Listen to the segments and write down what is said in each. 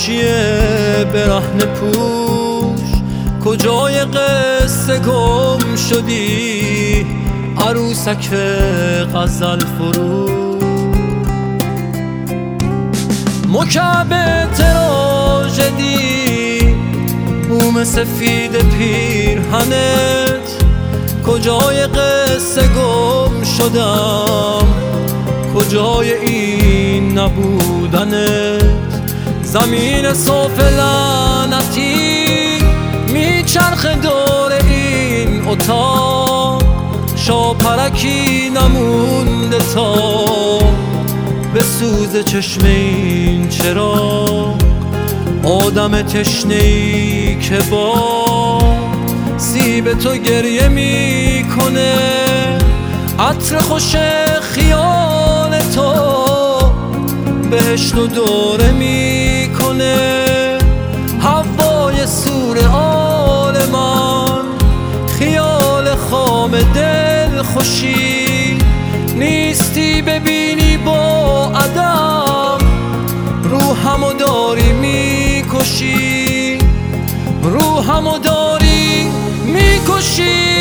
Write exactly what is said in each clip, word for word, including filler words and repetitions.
حاشیه برهنه پوش، کجای قصه گم شدی عروسک غزل فروش. مکعب تراژدی بوم سفید پیرهنت، کجای قصه گم شدم کجای این نبودنت. زمین صاف لعنتی میچرخه دور این اتاق، شاپرکی نمونده تا به سوز چشم این چراغ. آدم تشنه‌ای که با سیب تو گریه میکنه، عطر خوش خیال تو بهشت و دوره میکنه. هوای سور آل من خیال خام دل خوشی، نیستی ببینی با عدم روحمو داری میکشی، روحمو داری میکشی.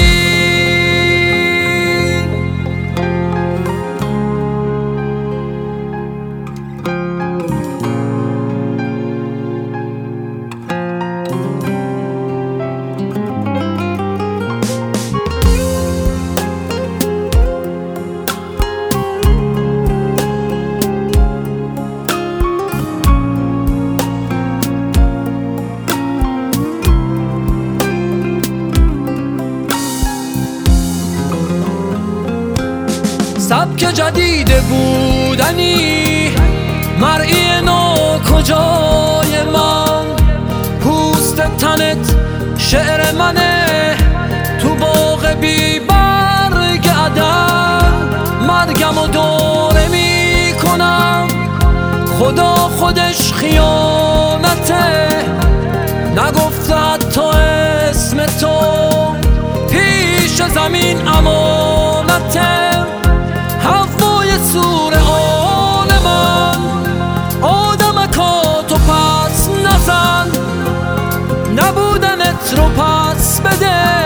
سبک جدید بودنی، مرئی نو کجای من. پوست تنت شعر منه، تو باغ بی برگ عدن مرگم و دوره میکنم. خدا خودش خیانته، نگفته حتی اسم تو پیش زمین امانته. هوای سور آل من آدمکا تو پس نزن، نبودنت رو پس بده.